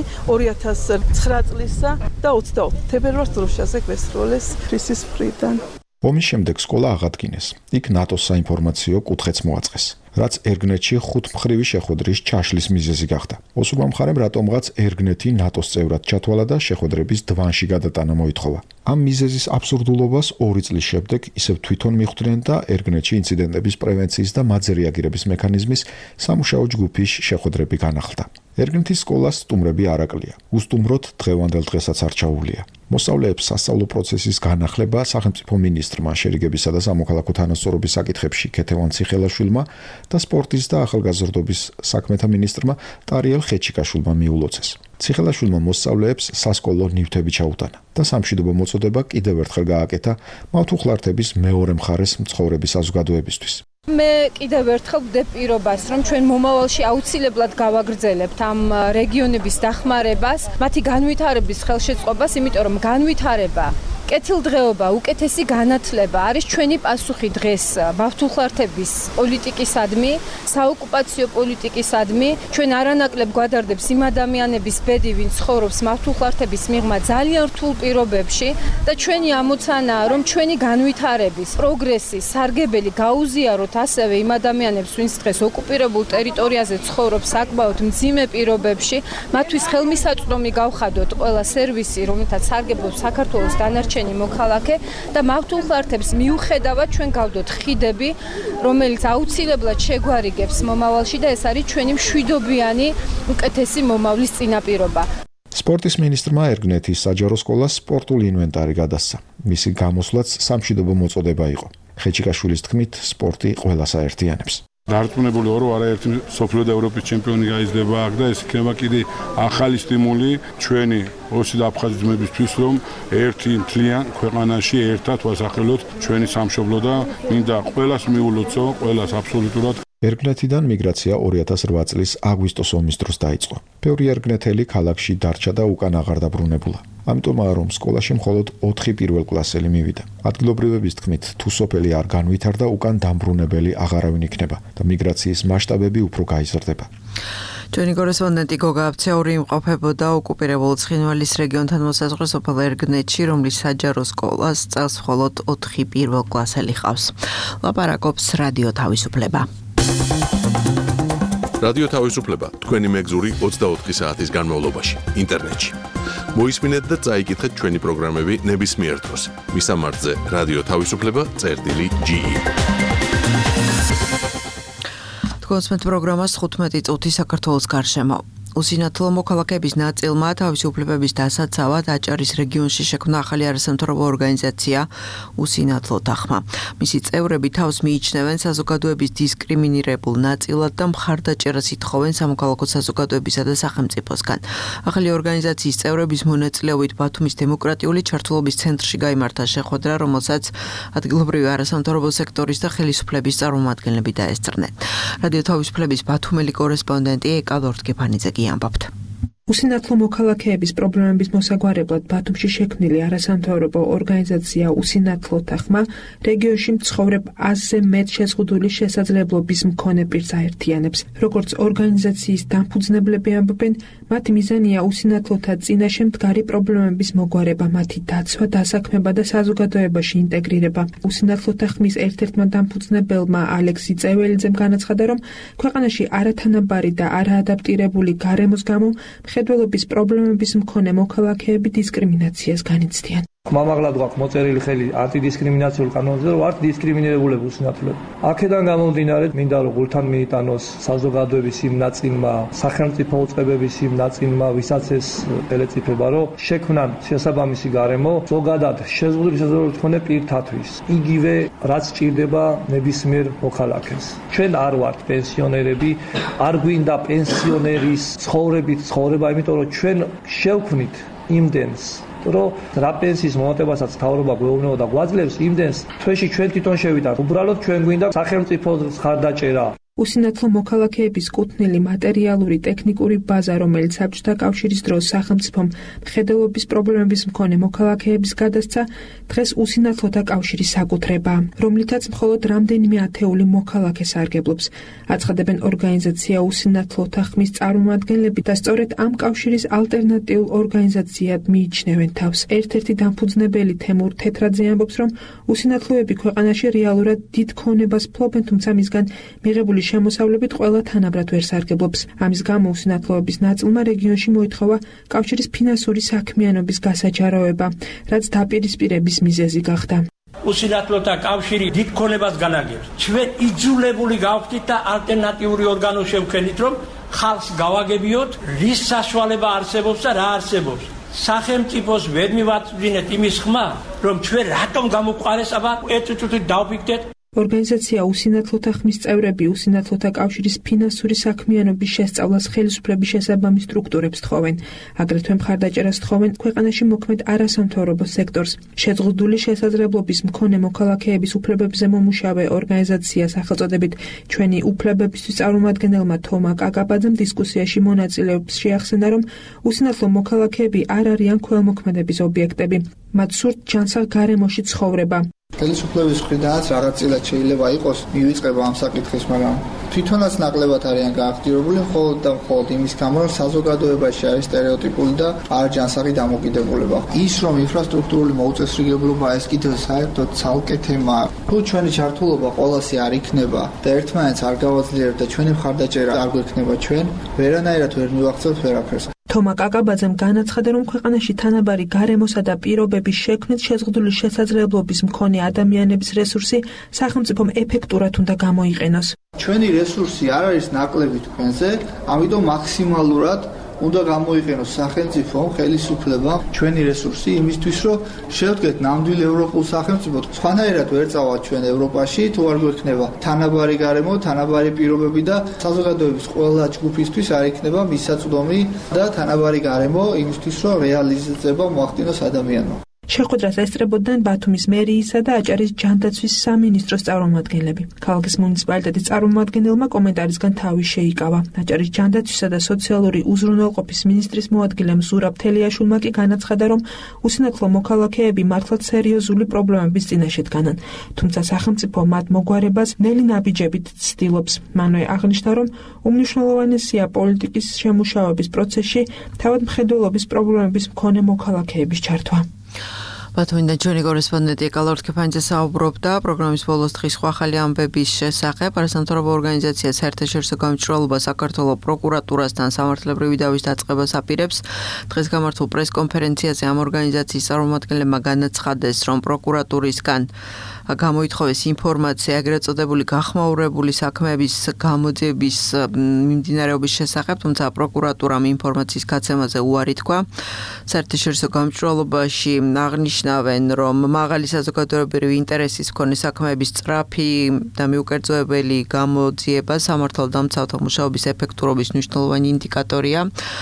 2009 წლისა და 24 თებერვალს დროშაზე გვესროლეს ფრისის მხრიდან. ომის შემდეგ სკოლა აღადგინეს. იქ ნატოს საინფორმაციო კუთხეც მოაწყეს. რაც ერგნეთში 5 მხრივი შეხვედრის ჩაშლის მიზეზი გახდა. ოსურმა მხარემ რატომღაც ერგნეთი ნატოს წევრად ჩათვალა და შეხვედრების დვანში გადატანა მოითხოვა. ამ მიზეზის აბსურდულობას 2 წლის შემდეგ ისევ თვითონ მიხვდნენ და ერგნეთში ინციდენტების პრევენციის და მათზე რეაგირების მექანიზმის სამუშაო ჯგუფის შეხვედრები განახლდა. ერგნეთის სკოლას სტუმრები არ აკლია. უსტუმროდ დღევანდელ დღესაც არჩაულია. მოსწავლეებს სასწავლო პროცესის განახლება სახელმწიფო მინისტრმა შერიგებისა და სამოქალაქო თანასწორობის საკითხებში ქეთევან ციხელაშვილმა და სპორტის და ახალგაზრდობის საქმეთა მინისტრმა ტარიელ ხეჩიკაშვილმა მიულოცეს. ციხელაშვილმა მოსწავლეებს სასკოლო ნივთები ჩაუტანა და სამშვიდობო მოწოდება კიდევ ერთხელ გააკეთა მავთუხლართების მეორე მხარეს მცხოვრები საზოგადოებისთვის. მე კიდევ ერთხელ ვდებ პირობას, რომ ჩვენ მომავალში აუცილებლად გავაგრძელებთ ამ რეგიონების დახმარებას, მათი განვითარების ხელშეწყობას, იმიტომ რომ განვითარება, კეთილდღეობა, უკეთესი განათლება არის ჩვენი პასუხი დღეს მავთუხლართების პოლიტიკისადმი, საოკუპაციო პოლიტიკისადმი. ჩვენ არანაკლებ გვადარდებს იმ ადამიანების ბედი, ვინც ცხოვრობს მავთუხლართების მიღმა ძალიან რთულ პირობებში და ჩვენი ამოცანაა, რომ ჩვენი განვითარების, პროგრესის სარგებელი გაუზიაროთ ასევე იმ ადამიანებს, ვინც დღეს ოკუპირებულ ტერიტორიაზე ცხოვრობს საკმაოდ მძიმე პირობებში, მათთვის ხელმისაწვდომი გავხადოთ ყველა სერვისი, რომელთაც სარგებლობს საქართველოს დანარჩენი მოქალაქე და მავთუხლართებს მიუხედავად ჩვენ გავდოთ ხიდები, რომელიც აუცილებლად შეგვარიგებს მომავალში და ეს არის ჩვენი მშვიდობიანი უკეთესი მომავლის წინაპირობა. სპორტის მინისტრმა ერგნეთის საჯარო სკოლას სპორტული ინვენტარი გადასცა. მისი გამოსვლაც სამშვიდობო მოწოდება იყო. ხეჩიკაშვილის თქმით, სპორტი ყველას აერთიანებს. დარწმუნებული ვარ, რომ არაერთი სოფლიო და ევროპის ჩემპიონი გაიზრდება აქ და ეს იქნება კიდე ახალი სტიმული ჩვენი ოსი და აფხაზი ძმებისთვის, რომ ერთი მთლიან ქვეყანაში ერთად ვასახელოთ ჩვენი სამშობლო და მინდა ყველას მიულოცო, ყველას აბსოლუტურად. ერგნეთიდან მიგრაცია 2008 წლის აგვისტოს ომის დროს დაიწყო. ბევრი ერგნეთელი ქალაქში დარჩა და უკან აღარ დაბრუნებულა. ამიტომაა, რომ სკოლაში მხოლოდ 4 პირველკლასელი მივიდა. ადგილობრივების თქმით, თუ სოფელი არ განვითარდა, უკან დამბრუნებელი აღარავინ იქნება და მიგრაციის მასშტაბები უფრო გაიზრდება. ჩვენი კორესპონდენტი გოგა აბციური იმყოფებოდა ოკუპირებულ ცხინვალის რეგიონთან მოსაზღვრე სოფელ ერგნეთში, რომლის საჯარო სკოლას წელს მხოლოდ 4 პირველკლასელი ჰყავს. ლაპარაკობს რადიო თავისუფლება. რადიო თავისუფლება თქვენი მეგზური 24 საათის განმავლობაში ინტერნეტში. მოისმინეთ და წაიკითხეთ ჩვენი პროგრამები ნებისმიერ დროს. მისამართზე რადიო თავისუფლება.ge. კოსმეთ პროგრამას 15 წუთი საქართველოს გარშემო. უსინათლო მოქალაქეების ნაწილმა თავისუფლებების დასაცავად აჭარის რეგიონში შექმნა ახალი არასამთავრობო ორგანიზაცია უსინათლო თანხმა. მისი წევრები თავს მიიჩნევენ საზოგადოების დისკრიმინირებულ ნაწილად და მხარდაჭერას ითხოვენ სამოქალაქო საზოგადოებისა და სახელმწიფოსგან. ახალი ორგანიზაციის წევრების მონაწილეობით ბათუმის დემოკრატიული ჩართულობის ცენტრში გაიმართა შეხვედრა, რომელსაც ადგილობრივი არასამთავრობო სექტორის და ხელისუფლების წარმომადგენლები დაესწრნენ. რადიო თავისუფლების ბათუმელი კორესპონდენტი ეკა ლორთგეფანიძე ამბობთ. უსინათლო მოქალაქეების პრობლემების მოსაგვარებლად ბათუმში შექმნილი არასამთავრობო ორგანიზაცია უსინათლო თანხმა რეგიონში მცხოვრებ 100-ზე მეტ შეზღუდული შესაძლებლობის მქონე პირს აერთიანებს. როგორც ორგანიზაციის დამფუძნებლები ამბობენ, მათი მიზანია უსინათლოთა წინაშე მდგარი პრობლემების მოგვარება, მათი დაცვა, დასაქმება და საზოგადოებაში ინტეგრირება. უსინათლო თანხმის ერთ-ერთმა დამფუძნებელმა ალექსი წეველიძემ განაცხადა, რომ ქვეყანაში არათანაბარი და არაადაპტირებული გარემოს გამო მხედველობის პრობლემების მქონე მოქალაქეები დისკრიმინაციას განიცდიან. მამაღლად გვაქვს მოწერილი ხელი ანტიდისკრიმინაციულ კანონზე, რომ ვართ დისკრიმინირებულები უსინათლოები. აქედან გამომდინარე, მინდა რომ გულთან მიიტანოს საზოგადოების იმ ნაწილმა, სახელმწიფო უწყებების იმ ნაწილმა, ვისაც ეს ელეწიფება, რომ შექმნან შესაბამისი გარემო ზოგადად შეზღუდული შესაძლებლობით მქონე პირთათვის. იგივე რაც ჭირდება ნებისმიერ მოქალაქეს. ჩვენ არ ვართ პენსიონერები, არ გვინდა პენსიონერის ცხოვრება, იმიტომ რომ ჩვენ შევქმნით იმდენს რომ რა პენსიის მომატებასაც თავრობა გვეუბნება და გვაძლევს იმდენს თვეში ჩვენ თვითონ შევიდართ. უბრალოდ ჩვენ გვინდა სახელმწიფოს მხარდაჭერა. უსინათლო მოქალაქეების კუთვნილი მატერიალური ტექნიკური ბაზა, რომელიც საბჭოთა კავშირის დროს სახელმწიფომ მხედველობის პრობლემების მქონე მოქალაქეების გადასცა, დღეს უსინათლოთა კავშირის საკუთრებაა, რომლითაც მხოლოდ რამდენიმე ათეული მოქალაქე სარგებლობს. აცხადებენ ორგანიზაცია უსინათლო თანხმის წარმომადგენლები და სწორედ ამ კავშირის ალტერნატიულ ორგანიზაციად მიიჩნევენ თავს. ერთ-ერთი დამფუძნებელი თემურ თეთრაძე ამბობს, რომ უსინათლოები ქვეყანაში რეალურად დიდ ქონებას ფლობენ, თუმცა მისგან მიღებული შემოსავლებით ყველა თანაბრად ვერ სარგებლობს. ამის გამო უსინათლოების ნაწილმა რეგიონში მოითხოვა კავშირის ფინანსური საქმიანობის გასაჯაროება, რაც დაპირისპირების მიზეზი გახდა. უსინათლოთა კავშირი დიდ ქონებას განაგებს. ჩვენ იძულებული გავხდით და ალტერნატიული ორგანო შევქმნით, რომ ხალხს გავაგებიოთ, რის საშუალება არსებობს და რა არსებობს. სახელმწიფოს ვერ მივაწვდინეთ იმის ხმა, რომ ჩვენ რატომ გამოგვყარეს, აბა ერთ წუთით დავფიქრდეთ. ორგანიზაცია უსინათლო თანხმის წევრები უსინათლოთა კავშირის ფინანსური საქმიანობის შესწავლას ხელისუფლების შესაბამის სტრუქტურებს თხოვენ. აგრეთვე მხარდაჭერას თხოვენ ქვეყანაში მოქმედ არასამთავრობო სექტორს. შეზღუდული შესაძლებლობის მქონე მოქალაქეების უფლებებზე მომუშავე ორგანიზაცია სახელწოდებით ჩვენი უფლებებისთვის წარმომადგენელმა თომა კაკაბაძემ დისკუსიაში მონაწილეებს შეახსენა, რომ უსინათლო მოქალაქეები არ არიან ქველმოქმედების ობიექტები. მათ სურთ ჯანსაღ გარემოში ცხოვრება. ხელისუფლების მხრიდანაც რაღაც წილად შეიძლება იყოს მივიწყება ამ საკითხის, მაგრამ თვითონაც ნაკლებად არიან გააქტიურებული მხოლოდ და მხოლოდ იმის გამო, რომ საზოგადოებაში არის სტერეოტიპული და არ ჯანსაღი დამოკიდებულება. ის რომ ინფრასტრუქტურული მოუწესრიგებლობა ეს კიდევ საერთოდ ცალკე თემაა. თუ ჩვენი ჩართულობა ყოველასი არ იქნება და ერთმანეთს არ გავაძლიერებთ და ჩვენი მხარდაჭერა არ გვექნება ჩვენ, ვერანაირად ვერ მივახცევთ ვერაფერს. თომა კაკაბაძემ განაცხადა, რომ ქვეყანაში თანაბარი გარემოსა და პირობების შექმნით შეზღუდული შესაძლებლობის მქონე ადამიანების რესურსი სახელმწიფომ ეფექტურად უნდა გამოიყენოს. ჩვენი რესურსი არ არის ნაკლები თქვენზე, ამიტომ მაქსიმალურად უნდა გამოიყენოს სახელმწიფომ, ხელისუფლებამ ჩვენი რესურსი იმისთვის, რომ შევდგეთ ნამდვილ ევროპულ სახელმწიფოდ. სხვანაირად ვერ წავალთ ჩვენ ევროპაში, თუ არ გვექნება თანაბარი გარემო, თანაბარი პირობები და საზოგადოების ყველა ჯგუფისთვის არ იქნება მისაწვდომი და თანაბარი გარემო იმისთვის, რომ რეალიზება მოახდინოს ადამიანმა. შეხვედრას ესწრებოდნენ ბათუმის მერიისა და აჭარის ჯანდაცვის სამინისტროს წარმომადგენლები. ქალაქის მუნიციპალიტეტის წარმომადგენელმა კომენტარისგან თავი შეიკავა. აჭარის ჯანდაცვისა და სოციალური უზრუნველყოფის მინისტრის მოადგილემ ზურაბ თელიაშვილმა კი განაცხადა, რომ უსინათლო მოქალაქეები მართლაც სერიოზული პრობლემების წინაშე დგანან. თუმცა სახელმწიფო მათ მოგვარებას ნელი ნაბიჯებით ცდილობს. მანვე აღნიშნა, რომ უმნიშვნელოვანესია პოლიტიკის შემუშავების პროცესში თავად მხედველობის პრობლემების მქონე მოქალაქეების ჩართვა. ბათუმიდან ჩვენი კორესპონდენტი ეკალორ თქეფანიძე საუბრობდა პროგრამის ბოლოს დღის სხვა ახალი ამბების შესახებ. არასამთავრობო ორგანიზაცია საერთაშორისო გამჭვირვალობა საქართველოს პროკურატურასთან სამართლებრივი დავის დაწყებას აპირებს. დღეს გამართულ პრესკონფერენციაზე ამ ორგანიზაციის წარმომადგენლებმა განაცხადეს, რომ პროკურატურისგან გამოითხოვეს ინფორმაცია ეგრეთ წოდებული გახმაურებული საქმეების გამოძიების მიმდინარეობის შესახებ, თუმცა პროკურატურამ ინფორმაციის გაცემაზე უარი თქვა. საერთაშორისო გამჭვირვალობაში აღნიშნავენ, რომ მაღალი საზოგადოებრივი ინტერესის მქონე საქმეების სწრაფი და მიუკერძოებელი გამოძიება სამართალდამცავთა მუშაობის ეფექტურობის მნიშვნელოვანი ინდიკატორია.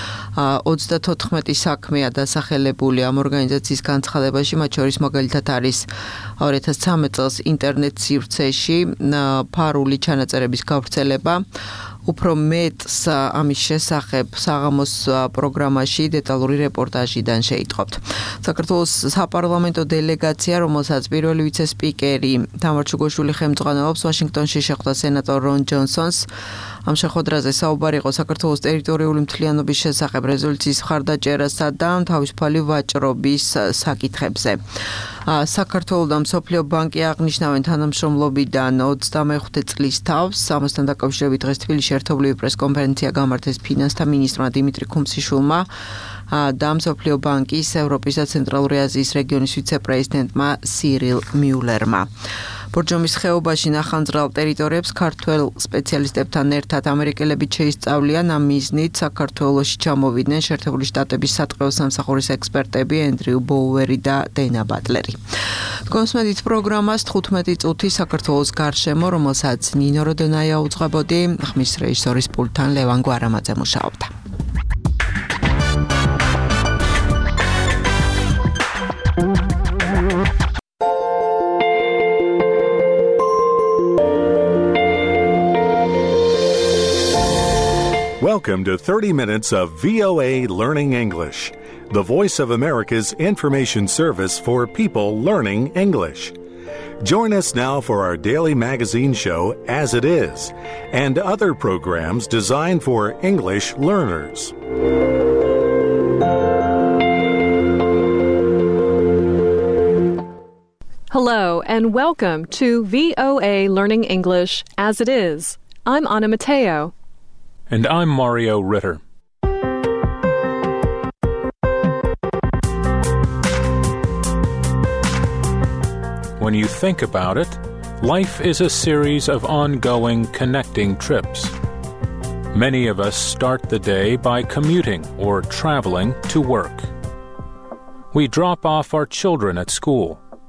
34 საქმეა დასახელებული ამ ორგანიზაციის განცხადებაში, მათ შორის მაგალითად არის 2013 წელს ინტერნეტ სივრცეში ფარული ჩანაწერების გავრცელება. უფრო მეტს ამის შესახებ საღამოს პროგრამაში დეტალური რეპორტაჟიდან შეიტყობთ. საქართველოს საპარლამენტო დელეგაცია, რომელსაც პირველი ვიცე-სპიკერი თამარ ჩუგოშვილი ხელმძღვანელობს, ვაშინგტონში შეხვდა სენატორ რონ ჯონსონს. ამ შეხვედრაზე საუბარი იყო საქართველოს ტერიტორიული მთლიანობის შესახებ რეზოლუციის მხარდაჭერასა და თავისუფალი ვაჭრობის საკითხებზე. საქართველოს და მსოფლიო ბანკი აღნიშნავენ თანამშრომლობიდან 25 წლის თავს. ამასთან დაკავშირებით დღეს თბილისში ერთობლივი პრესკონფერენცია გამართეს ფინანსთა მინისტრმა დიმიტრი ქუმციშვილმა და მსოფლიო ბანკის ევროპის და ცენტრალური აზიის რეგიონის ვიცე-პრეზიდენტმა სირილ მიულერმა. ბორჯომის ხეობაში ნახანძრალ ტერიტორიებს ქართველ სპეციალისტებთან ერთად ამერიკელებით შეისწავლიან. ამ მიზნით საქართველოში ჩამოვიდნენ შეერთებული შტატების სატყეო სამსახურის ექსპერტები ენდრიუ ბოუერი და დენა ბატლერი. კონსმედით პროგრამას 15 წუთი საქართველოს გარშემო, რომელსაც ნინო როდონაია უძღვებოდი, ხმის რეჟისორის პულტთან ლევან გვარამაძე მუშაობდა. Welcome to 30 minutes of VOA Learning English, the voice of America's information service for people learning English. Join us now for our daily magazine show, As It Is, and other programs designed for English learners. Hello and welcome to VOA Learning English, As It Is. I'm Anna Mateo. And I'm Mario Ritter. When you think about it, life is a series of ongoing connecting trips. Many of us start the day by commuting or traveling to work. We drop off our children at school.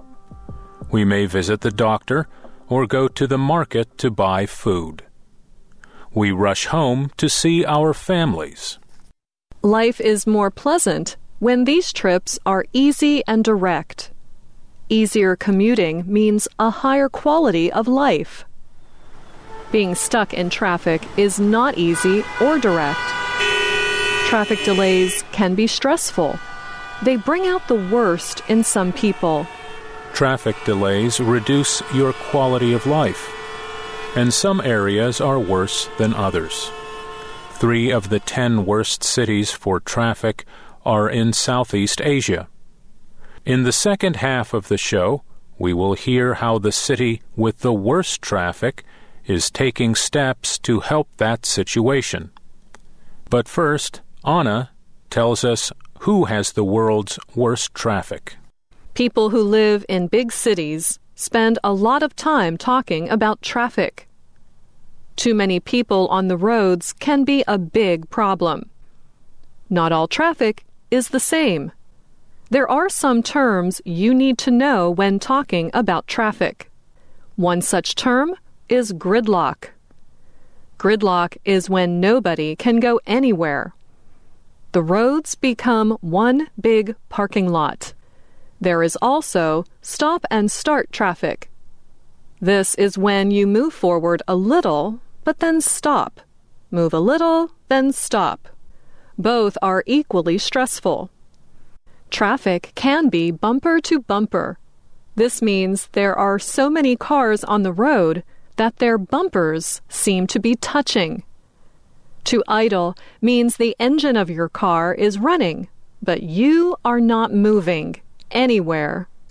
We may visit the doctor or go to the market to buy food. We rush home to see our families. Life is more pleasant when these trips are easy and direct. Easier commuting means a higher quality of life. Being stuck in traffic is not easy or direct. Traffic delays can be stressful. They bring out the worst in some people. Traffic delays reduce your quality of life, and some areas are worse than others. 3 of the 10 worst cities for traffic are in Southeast Asia. In the second half of the show, we will hear how the city with the worst traffic is taking steps to help that situation. But first, Anna tells us who has the world's worst traffic. People who live in big cities spend a lot of time talking about traffic. Too many people on the roads can be a big problem. Not all traffic is the same. There are some terms you need to know when talking about traffic. One such term is gridlock. Gridlock is when nobody can go anywhere. The roads become one big parking lot. There is also stop and start traffic. This is when you move forward a little, but then stop. Move a little, then stop. Both are equally stressful. Traffic can be bumper to bumper. This means there are so many cars on the road that their bumpers seem to be touching. To idle means the engine of your car is running, but you are not moving anywhere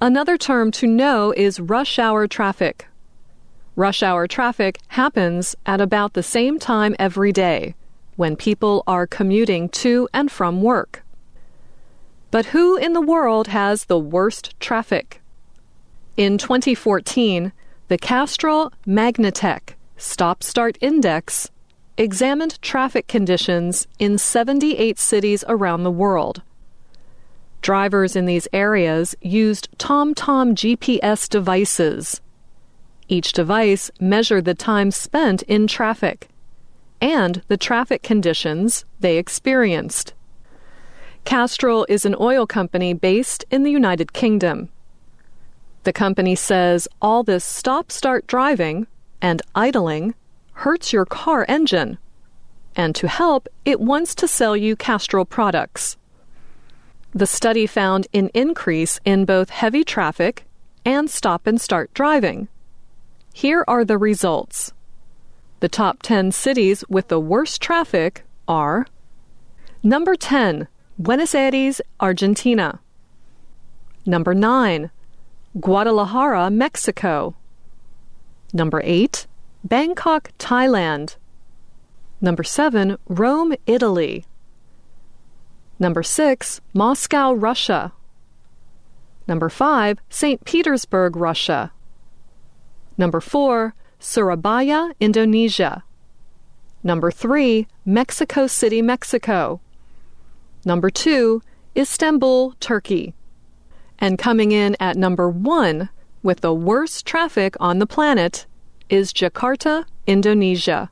Another term to know is rush hour traffic. Rush hour traffic happens at about the same time every day, when people are commuting to and from work. But who in the world has the worst traffic? In 2014, the Castrol Magnetec Stop-Start Index examined traffic conditions in 78 cities around the world. Drivers in these areas used TomTom GPS devices. Each device measured the time spent in traffic and the traffic conditions they experienced. Castrol is an oil company based in the United Kingdom. The company says all this stop-start driving and idling hurts your car engine, and to help, it wants to sell you Castrol products. The study found an increase in both heavy traffic and stop-and-start driving. Here are the results. The top 10 cities with the worst traffic are: Number 10, Buenos Aires, Argentina. Number 9, Guadalajara, Mexico. Number 8, Bangkok, Thailand. Number 7, Rome, Italy. Number 6, Moscow, Russia. Number 5, St. Petersburg, Russia. Number 4, Surabaya, Indonesia. Number 3, Mexico City, Mexico. Number 2, Istanbul, Turkey. And coming in at number 1 with the worst traffic on the planet is Jakarta, Indonesia.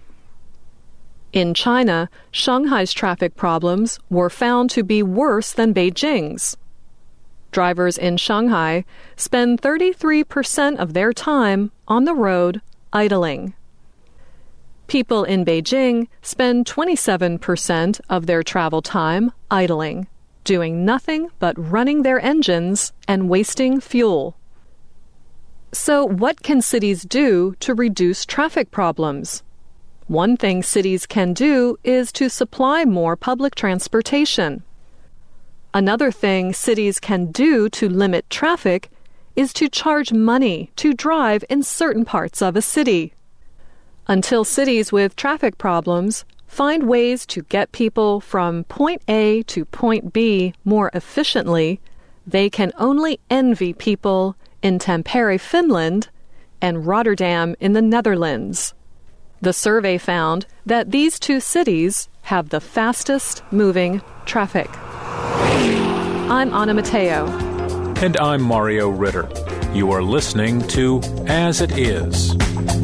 In China, Shanghai's traffic problems were found to be worse than Beijing's. Drivers in Shanghai spend 33% of their time on the road idling. People in Beijing spend 27% of their travel time idling, doing nothing but running their engines and wasting fuel. So what can cities do to reduce traffic problems? One thing cities can do is to supply more public transportation. Another thing cities can do to limit traffic is to charge money to drive in certain parts of a city. Until cities with traffic problems find ways to get people from point A to point B more efficiently, they can only envy people in Tampere, Finland, and Rotterdam in the Netherlands. The survey found that these two cities have the fastest moving traffic. I'm Anna Matteo. And I'm Mario Ritter. You are listening to As It Is.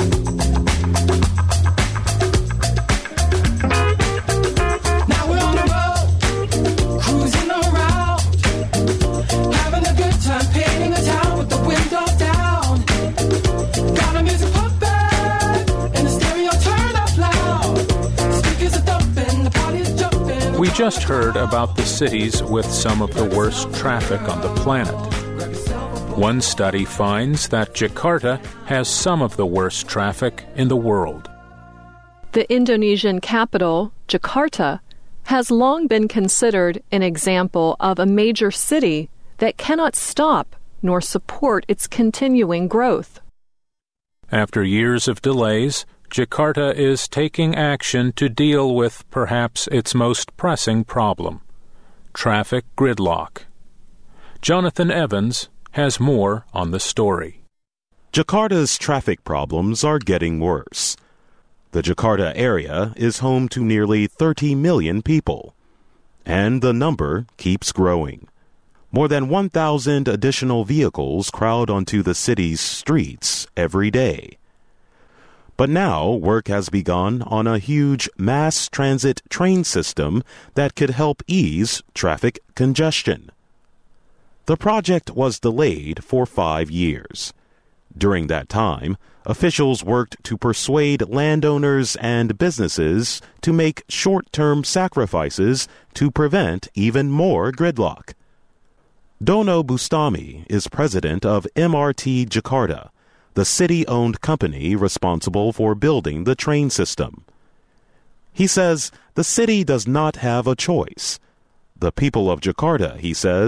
We just heard about the cities with some of the worst traffic on the planet. One study finds that Jakarta has some of the worst traffic in the world. The Indonesian capital, Jakarta, has long been considered an example of a major city that cannot stop nor support its continuing growth. After years of delays, Jakarta is taking action to deal with perhaps its most pressing problem: traffic gridlock. Jonathan Evans has more on the story. Jakarta's traffic problems are getting worse. The Jakarta area is home to nearly 30 million people, and the number keeps growing. More than 1,000 additional vehicles crowd onto the city's streets every day. But now work has begun on a huge mass transit train system that could help ease traffic congestion. The project was delayed for 5 years. During that time, officials worked to persuade landowners and businesses to make short-term sacrifices to prevent even more gridlock. Dono Bustami is president of MRT Jakarta, the city-owned company responsible for building the train system. He says the city does not have a choice. The people of Jakarta, he says,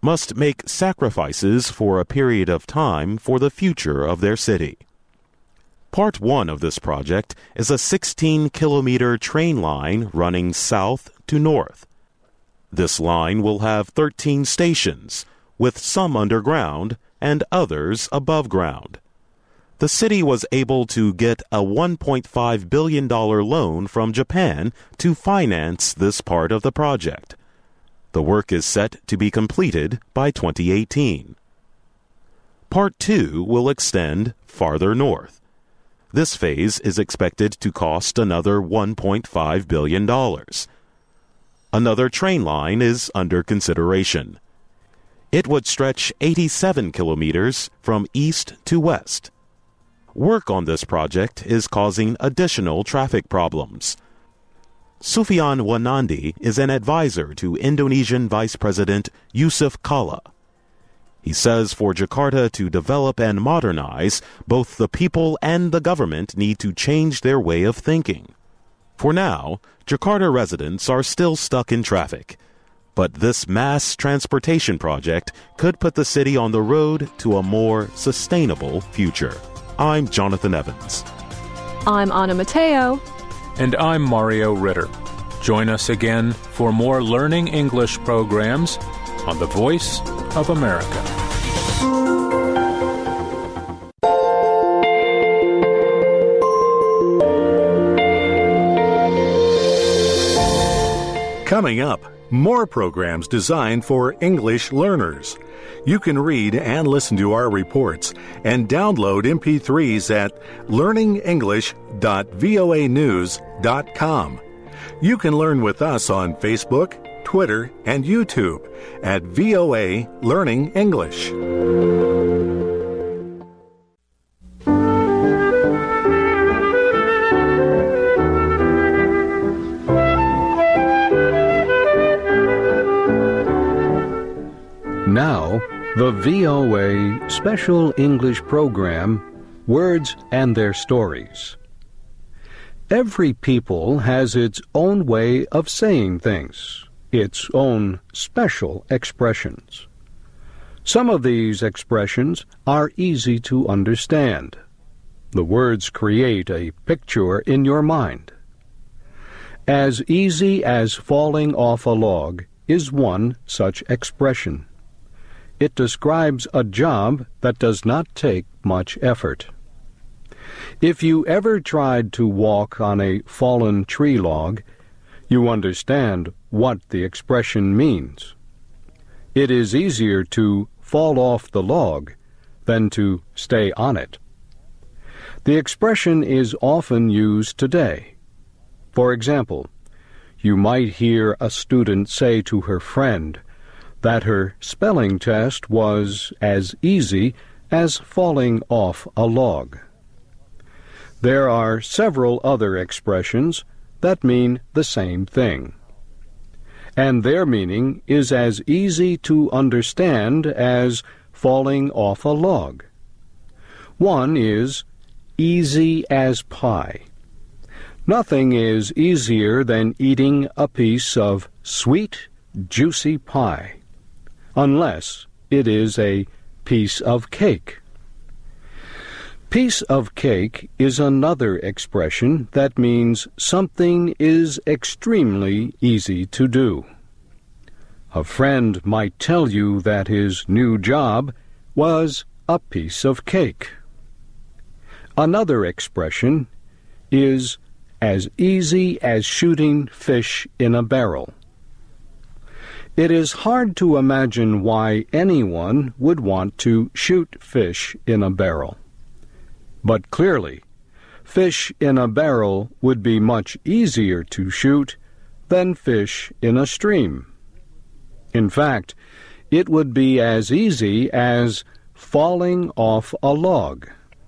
must make sacrifices for a period of time for the future of their city. Part 1 of this project is a 16-kilometer train line running south to north. This line will have 13 stations, with some underground and others above ground. The city was able to get a $1.5 billion loan from Japan to finance this part of the project. The work is set to be completed by 2018. Part 2 will extend farther north. This phase is expected to cost another $1.5 billion. Another train line is under consideration. It would stretch 87 kilometers from east to west. Work on this project is causing additional traffic problems. Sufian Wanandi is an advisor to Indonesian Vice President Yusuf Kala. He says for Jakarta to develop and modernize, both the people and the government need to change their way of thinking. For now, Jakarta residents are still stuck in traffic, but this mass transportation project could put the city on the road to a more sustainable future. I'm Jonathan Evans. I'm Anna Mateo. And I'm Mario Ritter. Join us again for more Learning English programs on the Voice of America. Coming up, more programs designed for English learners. You can read and listen to our reports and download MP3s at learningenglish.voanews.com. You can learn with us on Facebook, Twitter, and YouTube at VOA Learning English. Now, the VOA Special English Program, Words and Their Stories. Every people has its own way of saying things, its own special expressions. Some of these expressions are easy to understand. The words create a picture in your mind. As easy as falling off a log is one such expression. It describes a job that does not take much effort. If you ever tried to walk on a fallen tree log, you understand what the expression means. It is easier to fall off the log than to stay on it. The expression is often used today. For example, you might hear a student say to her friend that her spelling test was as easy as falling off a log. There are several other expressions that mean the same thing, and their meaning is as easy to understand as falling off a log. One is easy as pie. Nothing is easier than eating a piece of sweet, juicy pie, unless it is a piece of cake. Piece of cake is another expression that means something is extremely easy to do. A friend might tell you that his new job was a piece of cake. Another expression is as easy as shooting fish in a barrel. It is hard to imagine why anyone would want to shoot fish in a barrel. But clearly, fish in a barrel would be much easier to shoot than fish in a stream. In fact, it would be as easy as falling off a log.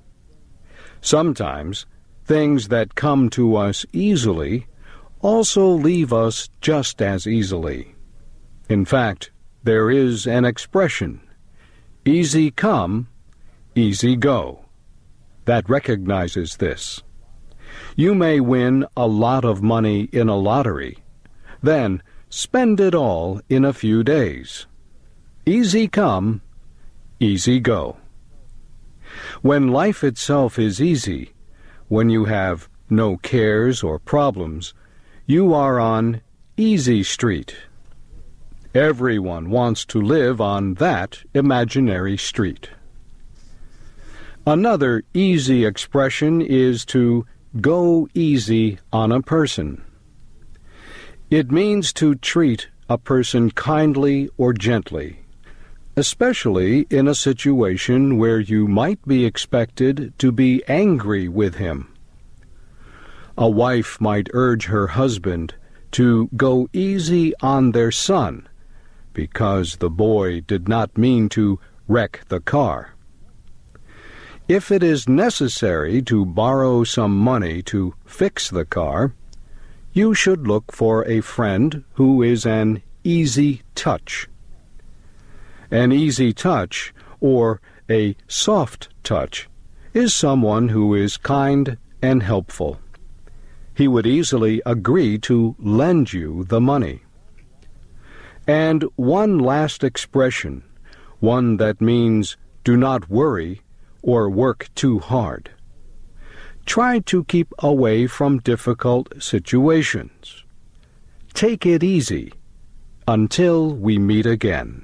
Sometimes, things that come to us easily also leave us just as easily. In fact, there is an expression, easy come, easy go, that recognizes this. You may win a lot of money in a lottery, then spend it all in a few days. Easy come, easy go. When life itself is easy, when you have no cares or problems, you are on Easy Street. Everyone wants to live on that imaginary street. Another easy expression is to go easy on a person. It means to treat a person kindly or gently, especially in a situation where you might be expected to be angry with him. A wife might urge her husband to go easy on their son because the boy did not mean to wreck the car. If it is necessary to borrow some money to fix the car, you should look for a friend who is an easy touch. An easy touch, or a soft touch, is someone who is kind and helpful. He would easily agree to lend you the money. And one last expression, one that means do not worry or work too hard. Try to keep away from difficult situations. Take it easy until we meet again.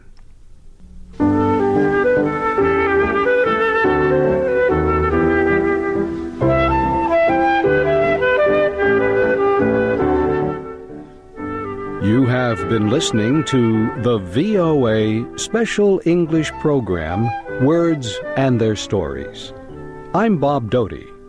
You have been listening to the VOA Special English Program, Words and Their Stories. I'm Bob Doty.